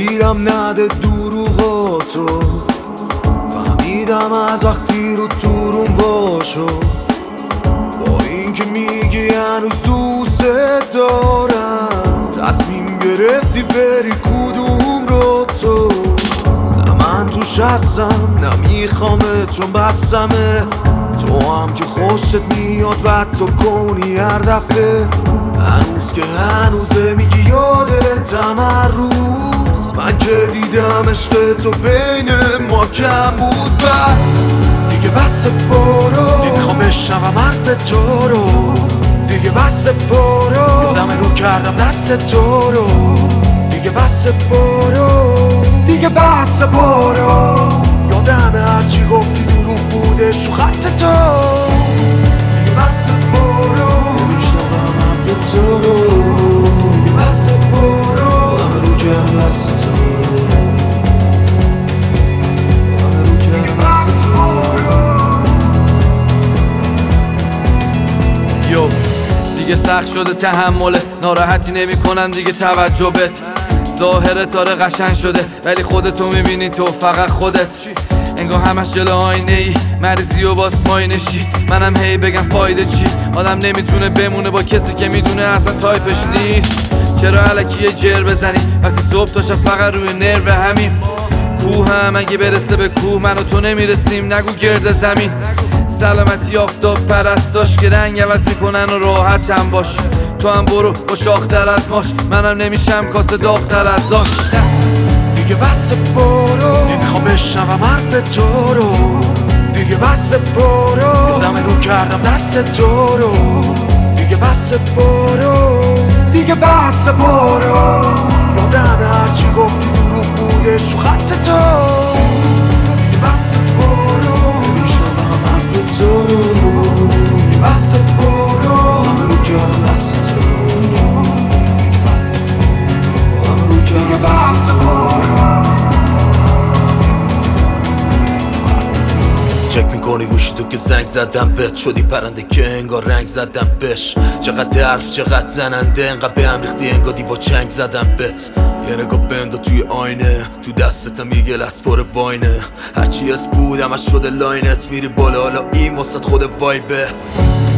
گیرم نده دروغاتو، فهمیدم از وقتی رو تورون باشو، با اینکه میگی هنوز دوست دارم، تصمیم گرفتی بری کدوم رو تو. نه من توش هستم نه میخوامه چون بسمه، تو هم که خوشت میاد بعد تو کنی هر دفعه. هنوز که هنوزه میگی یادتم هر روز، من که دیدم عشق تو بین ما کم بود. بس دیگه بس برو، نمیخوام بشنوم حرف تو رو. دیگه بس برو، یادم رو کردم دست تو رو. دیگه بس برو، دیگه بس برو، یادم هرچی گفتی دروغ بودش رو خط تو. دیگه بس برو، نمیشنوم حرف تو رو. دیگه بس برو، یادم رو کردم دست تو رو. یادم رو کردم دست تو رو. یو دیگه سخت شده تحمله، ناراحتی نمی کنن دیگه توجه بت. ظاهرت داره قشنگ شده ولی خودتو میبینی تو فقط خودت. انگار همش جلو آینه ای، مریضی و باس ماینشی. منم هی بگم فایده چی، آدم نمیتونه بمونه با کسی که میدونه اصلا تایپش نیست. چرا الکی یه جر بزنی وقتی صبح تا شب فقط روی نرو همین. کوه هم اگه برسه به کوه من و تو نمیرسیم، نگو گرد زمین. سلامتی آفتاب پرستاش که رنگ عوض میکنن و راحت هم باش. تو هم برو با شاختر از ماش، منم نمیشم کاسه داغتر از داش. دیگه بس برو، نمیخوام بشنوم حرف تو رو. دیگه بس برو، یادم رو کردم دست تو رو. دیگه بس برو، دیگه بس برو، یادم هرچی گفتی دروغ بودش رو خط تو. دیگه بس برو، نمیشنوم حرف تو رو. دیگه بس برو، یادم رو کردم دست تو رو. یادم رو کردم دست تو رو. چک میکنی گوشی تو که زنگ زدم بهت، شدی پرنده که انگار رنگ زدم بهش. چقدر حرف چقدر زننده، انقدر به هم ریختی انگار دیوا چنگ زدم بهت. یه نگاه بندا توی آینه، تو دستتم یه گلس پر واینه. هرچی از بودم از شده لاینت، میری بالا حالا این واسط خود وایبه.